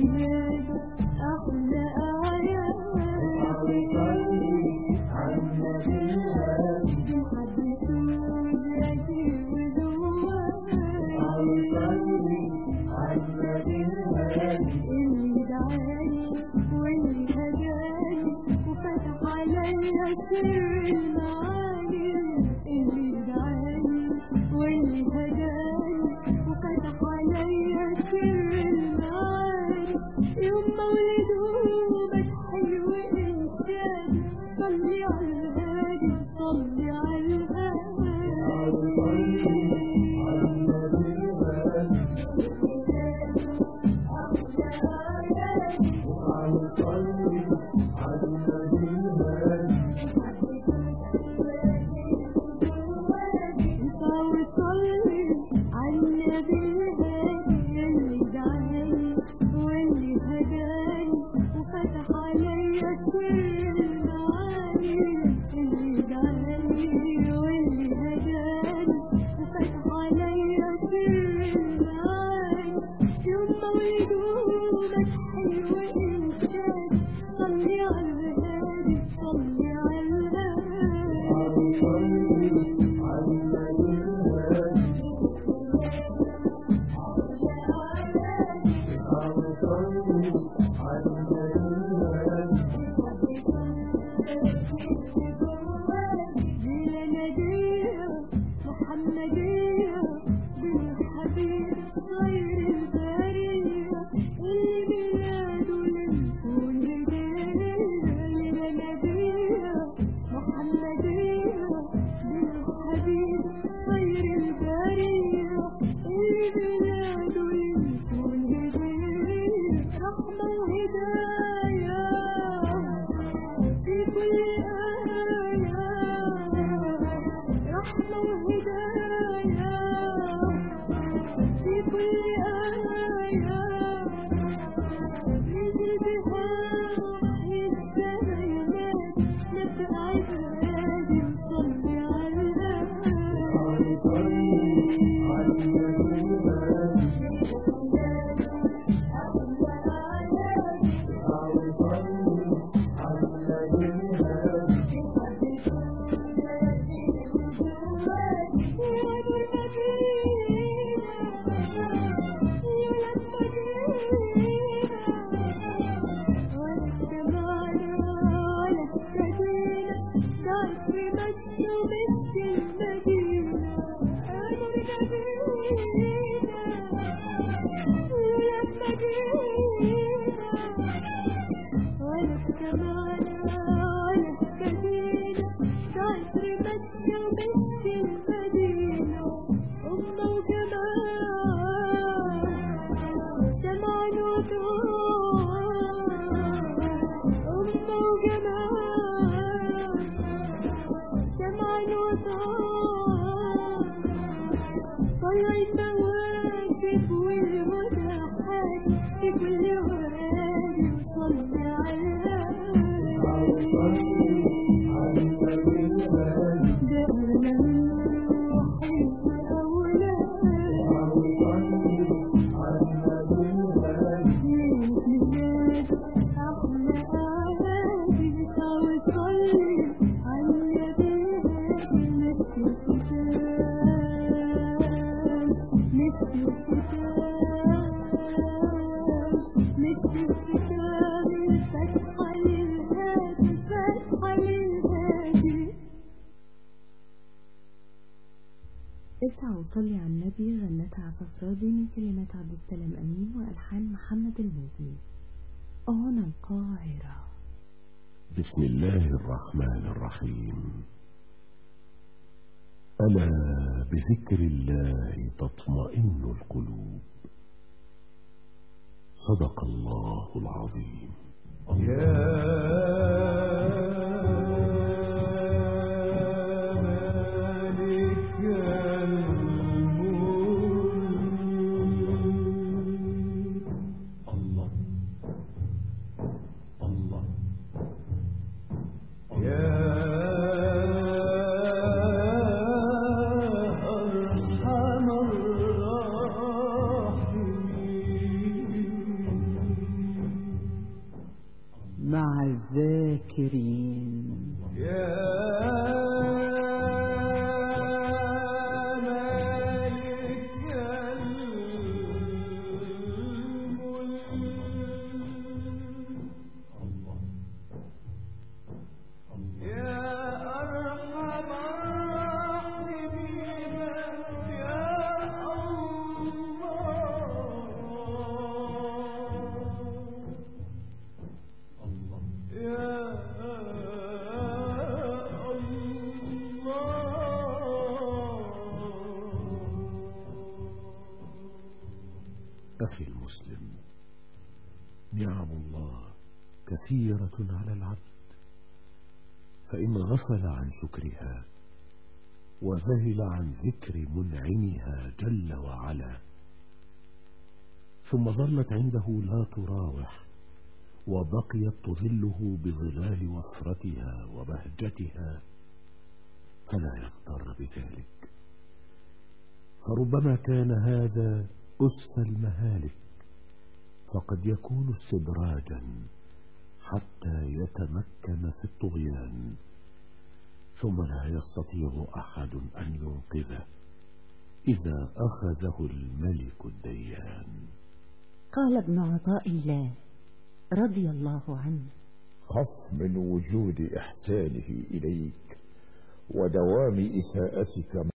صلي على النبي غنتها عفاف راضي من كلمات عبد السلام أمين وألحان محمد الموجي. هنا القاهرة. بسم الله الرحمن الرحيم. ألا بذكر الله تطمئن القلوب. صدق الله العظيم. الشاكرين. أخي المسلم، نعم الله كثيرة على العبد، فإن غفل عن شكرها وذهل عن ذكر منعمها جل وعلا، ثم ظلت عنده لا تراوح وبقيت تظله بظلال وفرتها وبهجتها، فلا يغتر بذلك، فربما كان هذا أسفل المهالك، فقد يكون استدراجا حتى يتمكن في الطغيان، ثم لا يستطيع أحد أن ينقذه إذا أخذه الملك الديان. قال ابن عطاء الله رضي الله عنه: خف من وجود إحسانه إليك ودوام إساءتك